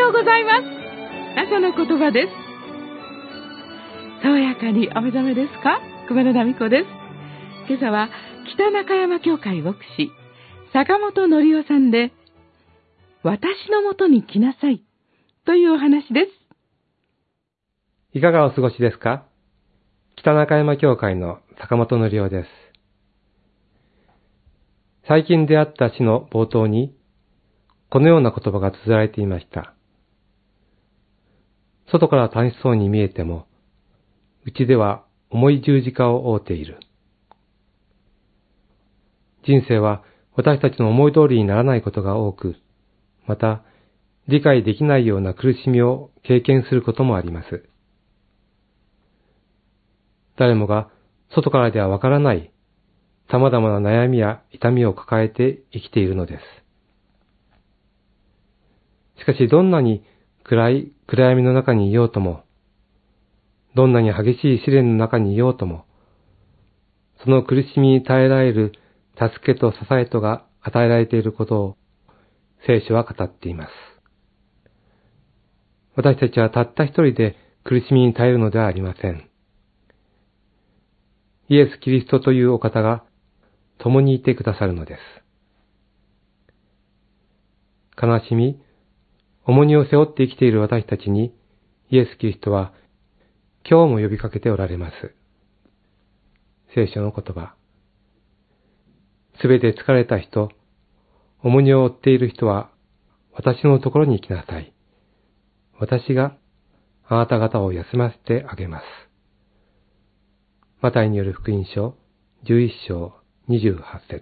ようございます。朝の言葉です。爽やかにお目覚めですか？熊野奈美子です。今朝は北中山教会牧師坂本則夫さんで、私のもとに来なさいというお話です。 いかがお過ごしですか？北中山教会の坂本則夫です。最近出会った詩の冒頭に、このような言葉が綴られていました。外から楽しそうに見えても、内では重い十字架を負うている。人生は私たちの思い通りにならないことが多く、また理解できないような苦しみを経験することもあります。誰もが外からではわからない様々な悩みや痛みを抱えて生きているのです。しかしどんなに暗闇の中にいようとも、どんなに激しい試練の中にいようとも、その苦しみに耐えられる助けと支えとが与えられていることを聖書は語っています。私たちはたった一人で苦しみに耐えるのではありません。イエス・キリストというお方が共にいてくださるのです。悲しみ、重荷を背負って生きている私たちに、イエス・キリストは今日も呼びかけておられます。聖書の言葉。すべて疲れた人、重荷を負っている人は、私のところに来なさい。私があなた方を休ませてあげます。マタイによる福音書11章28節。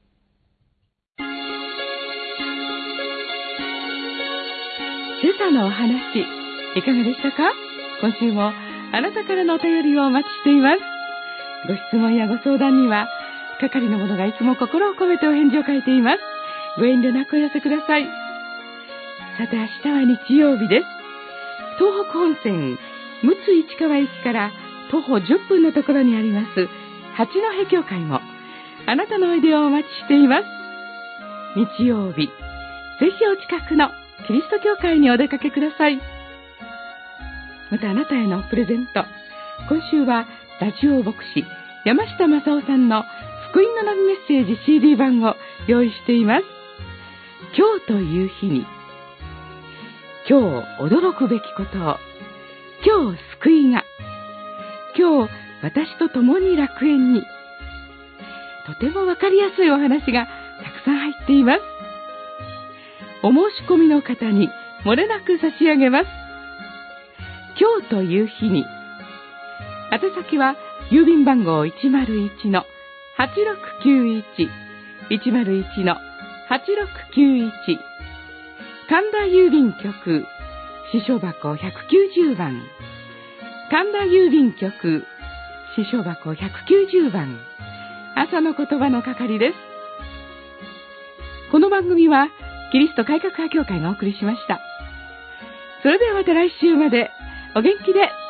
今朝のお話、いかがでしたか？今週もあなたからのお便りをお待ちしています。ご質問やご相談には、係の者がいつも心を込めてお返事を書いています。ご遠慮なくお寄せください。さて、明日は日曜日です。東北本線陸奥市川駅から徒歩10分のところにあります八戸教会も、あなたのおいでをお待ちしています。日曜日、ぜひお近くのキリスト教会にお出かけください。またあなたへのプレゼント、今週はラジオ牧師山下正夫さんの福音のナビメッセージ CD 版を用意しています。今日という日に、今日驚くべきことを、今日救いが、今日私と共に楽園に、とてもわかりやすいお話がたくさん入っています。お申し込みの方に漏れなく差し上げます。今日という日に。宛先は郵便番号 101-8691 101-8691 神田郵便局支所箱190番、神田郵便局支所箱190番、朝の言葉の係です。この番組はキリスト改革派教会がお送りしました。それではまた来週までお元気で。